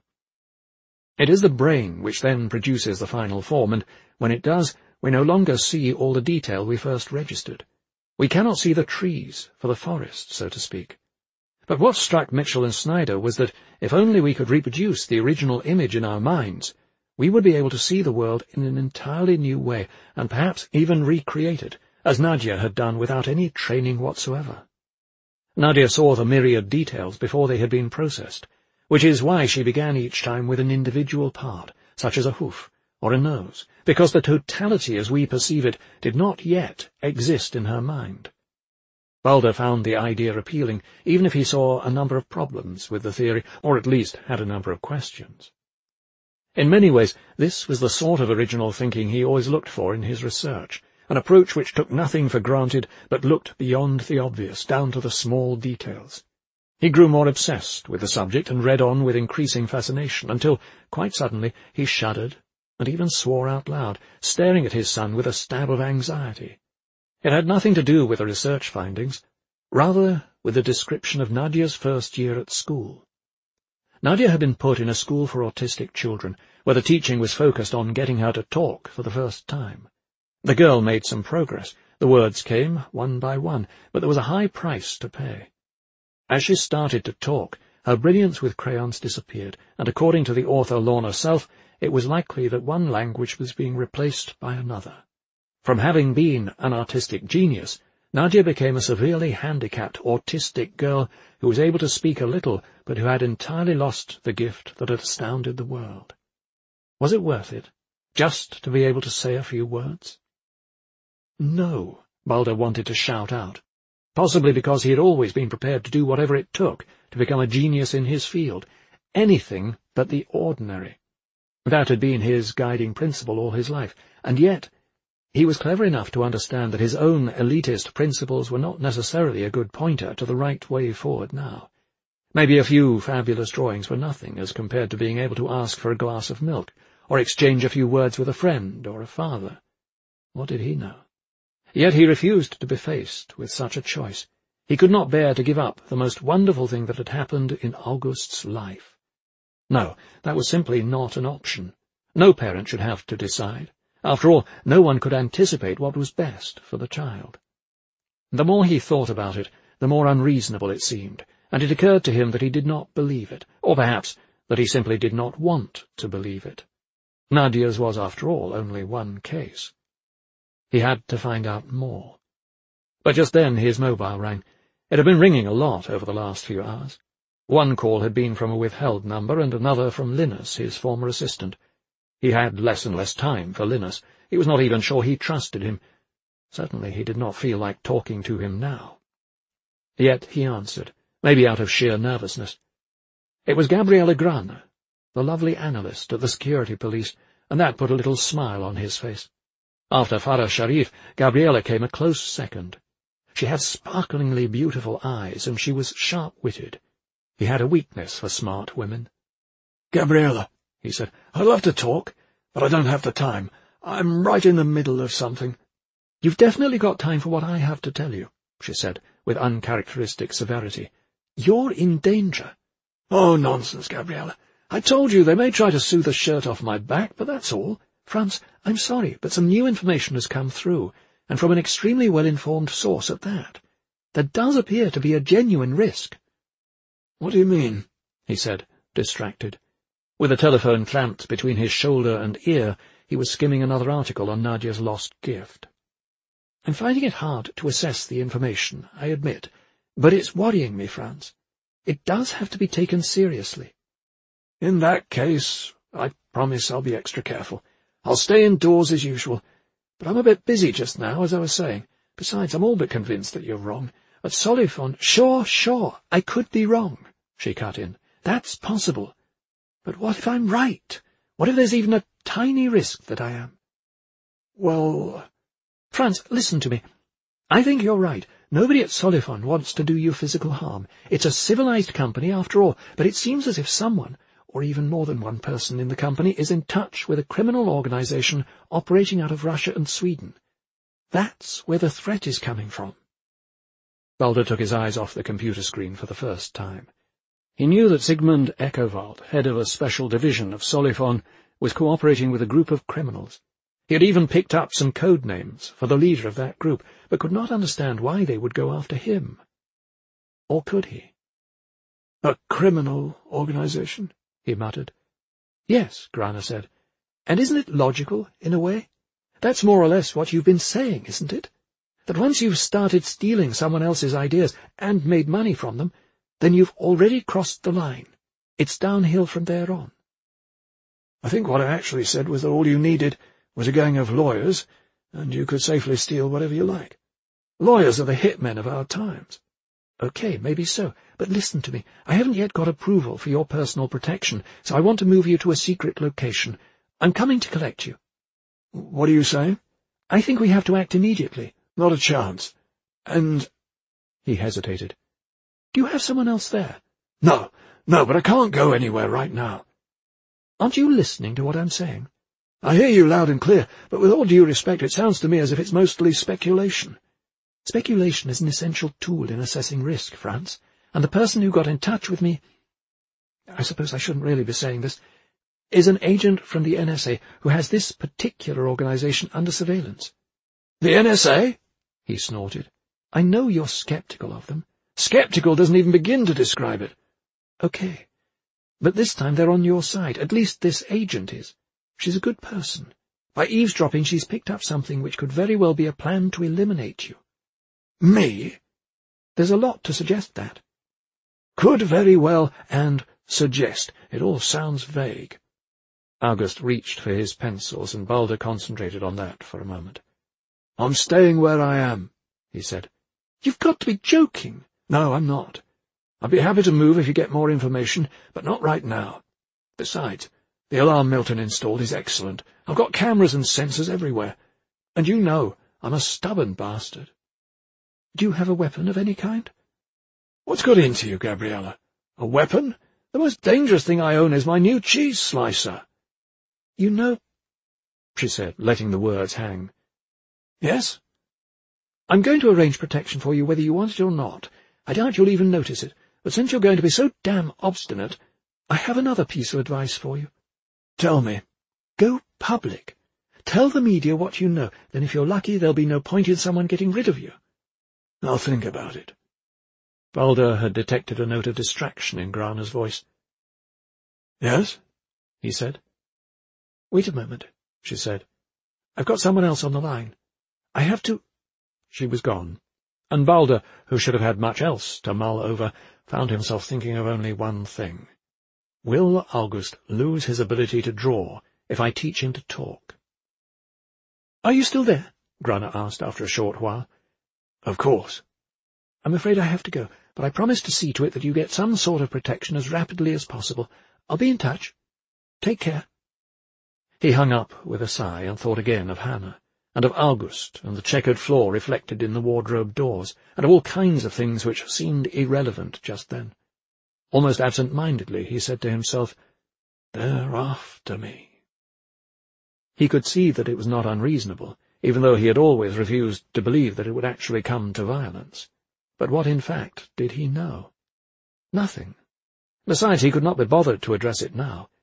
It is the brain which then produces the final form, and when it does, we no longer see all the detail we first registered. We cannot see the trees for the forest, so to speak. But what struck Mitchell and Snyder was that if only we could reproduce the original image in our minds, we would be able to see the world in an entirely new way, and perhaps even recreate it, as Nadia had done without any training whatsoever. Nadia saw the myriad details before they had been processed, which is why she began each time with an individual part, such as a hoof or a nose, because the totality as we perceive it did not yet exist in her mind. Balder found the idea appealing, even if he saw a number of problems with the theory, or at least had a number of questions. In many ways, this was the sort of original thinking he always looked for in his research, an approach which took nothing for granted but looked beyond the obvious, down to the small details. He grew more obsessed with the subject and read on with increasing fascination, until, quite suddenly, he shuddered and even swore out loud, staring at his son with a stab of anxiety. It had nothing to do with the research findings, rather with the description of Nadia's first year at school. Nadia had been put in a school for autistic children, where the teaching was focused on getting her to talk for the first time. The girl made some progress. The words came one by one, but there was a high price to pay. As she started to talk, her brilliance with crayons disappeared, and according to the author Lorna Self, it was likely that one language was being replaced by another. From having been an artistic genius, Nadia became a severely handicapped autistic girl who was able to speak a little, but who had entirely lost the gift that had astounded the world. Was it worth it, just to be able to say a few words? No, Balder wanted to shout out, possibly because he had always been prepared to do whatever it took to become a genius in his field, anything but the ordinary. That had been his guiding principle all his life, and yet he was clever enough to understand that his own elitist principles were not necessarily a good pointer to the right way forward now. Maybe a few fabulous drawings were nothing as compared to being able to ask for a glass of milk, or exchange a few words with a friend or a father. What did he know? Yet he refused to be faced with such a choice. He could not bear to give up the most wonderful thing that had happened in August's life. No, that was simply not an option. No parent should have to decide. After all, no one could anticipate what was best for the child. The more he thought about it, the more unreasonable it seemed, and it occurred to him that he did not believe it, or perhaps that he simply did not want to believe it. Nadia's was, after all, only one case. He had to find out more. But just then his mobile rang. It had been ringing a lot over the last few hours. One call had been from a withheld number, and another from Linus, his former assistant. He had less and less time for Linus. He was not even sure he trusted him. Certainly he did not feel like talking to him now. Yet he answered, maybe out of sheer nervousness. It was Gabriele Grana, the lovely analyst at the security police, and that put a little smile on his face. After Farah Sharif, Gabriele came a close second. She had sparklingly beautiful eyes, and she was sharp-witted. He had a weakness for smart women. "Gabriella," he said, "I'd love to talk, but I don't have the time. I'm right in the middle of something." "You've definitely got time for what I have to tell you," she said, with uncharacteristic severity. "You're in danger." "Oh, nonsense, Gabriella. I told you they may try to sew the shirt off my back, but that's all." "Franz, I'm sorry, but some new information has come through, and from an extremely well-informed source at that. There does appear to be a genuine risk." "What do you mean?" he said, distracted. With the telephone clamped between his shoulder and ear, he was skimming another article on Nadia's lost gift. "I'm finding it hard to assess the information, I admit, but it's worrying me, Franz. It does have to be taken seriously." "In that case, I promise I'll be extra careful. I'll stay indoors as usual, but I'm a bit busy just now, as I was saying. Besides, I'm all but convinced that you're wrong. At Solifon—" "Sure, sure, I could be wrong," she cut in. "That's possible. But what if I'm right? What if there's even a tiny risk that I am?" "Well—" "Franz, listen to me. I think you're right. Nobody at Solifon wants to do you physical harm. It's a civilized company after all, but it seems as if someone, or even more than one person in the company, is in touch with a criminal organization operating out of Russia and Sweden. That's where the threat is coming from." Balder took his eyes off the computer screen for the first time. He knew that Sigmund Eckowald, head of a special division of Solifon, was cooperating with a group of criminals. He had even picked up some code names for the leader of that group, but could not understand why they would go after him. Or could he? "A criminal organization?" he muttered. "Yes," Grana said. "And isn't it logical, in a way? That's more or less what you've been saying, isn't it? That once you've started stealing someone else's ideas and made money from them, then you've already crossed the line. It's downhill from there on." "I think what I actually said was that all you needed was a gang of lawyers, and you could safely steal whatever you like. Lawyers are the hitmen of our times." "Okay, maybe so, but listen to me. I haven't yet got approval for your personal protection, so I want to move you to a secret location. I'm coming to collect you." "What are you saying?" "I think we have to act immediately." "Not a chance. And—" He hesitated. "Do you have someone else there?" "No, no, but I can't go anywhere right now." "Aren't you listening to what I'm saying?" "I hear you loud and clear, but with all due respect, it sounds to me as if it's mostly speculation." "Speculation is an essential tool in assessing risk, Franz, and the person who got in touch with me— I suppose I shouldn't really be saying this— is an agent from the N S A who has this particular organization under surveillance." "The N S A?" he snorted. "I know you're skeptical of them." "Skeptical doesn't even begin to describe it." "Okay, but this time they're on your side. At least this agent is. She's a good person. By eavesdropping, she's picked up something which could very well be a plan to eliminate you." "Me?" "There's a lot to suggest that." "Could very well and suggest. It all sounds vague." August reached for his pencils, and Balder concentrated on that for a moment. "I'm staying where I am," he said. "You've got to be joking." "No, I'm not. I'd be happy to move if you get more information, but not right now. Besides, the alarm Milton installed is excellent. I've got cameras and sensors everywhere. And you know, I'm a stubborn bastard." "Do you have a weapon of any kind?" "What's got into you, Gabriella? A weapon? The most dangerous thing I own is my new cheese slicer." "You know," she said, letting the words hang. "Yes?" "I'm going to arrange protection for you whether you want it or not. I doubt you'll even notice it, but since you're going to be so damn obstinate, I have another piece of advice for you." "Tell me." "Go public. Tell the media what you know, then if you're lucky there'll be no point in someone getting rid of you." "I'll think about it." Balder had detected a note of distraction in Grana's voice. "Yes?" he said. "Wait a moment," she said. "I've got someone else on the line. I have to—" She was gone, and Balder, who should have had much else to mull over, found himself thinking of only one thing. Will August lose his ability to draw if I teach him to talk? "Are you still there?" Grana asked after a short while. "Of course." "I'm afraid I have to go, but I promise to see to it that you get some sort of protection as rapidly as possible. I'll be in touch. Take care." He hung up with a sigh and thought again of Hannah, and of August, and the checkered floor reflected in the wardrobe doors, and of all kinds of things which seemed irrelevant just then. Almost absent-mindedly, he said to himself, "They're after me." He could see that it was not unreasonable, even though he had always refused to believe that it would actually come to violence. But what, in fact, did he know? Nothing. Besides, he could not be bothered to address it now.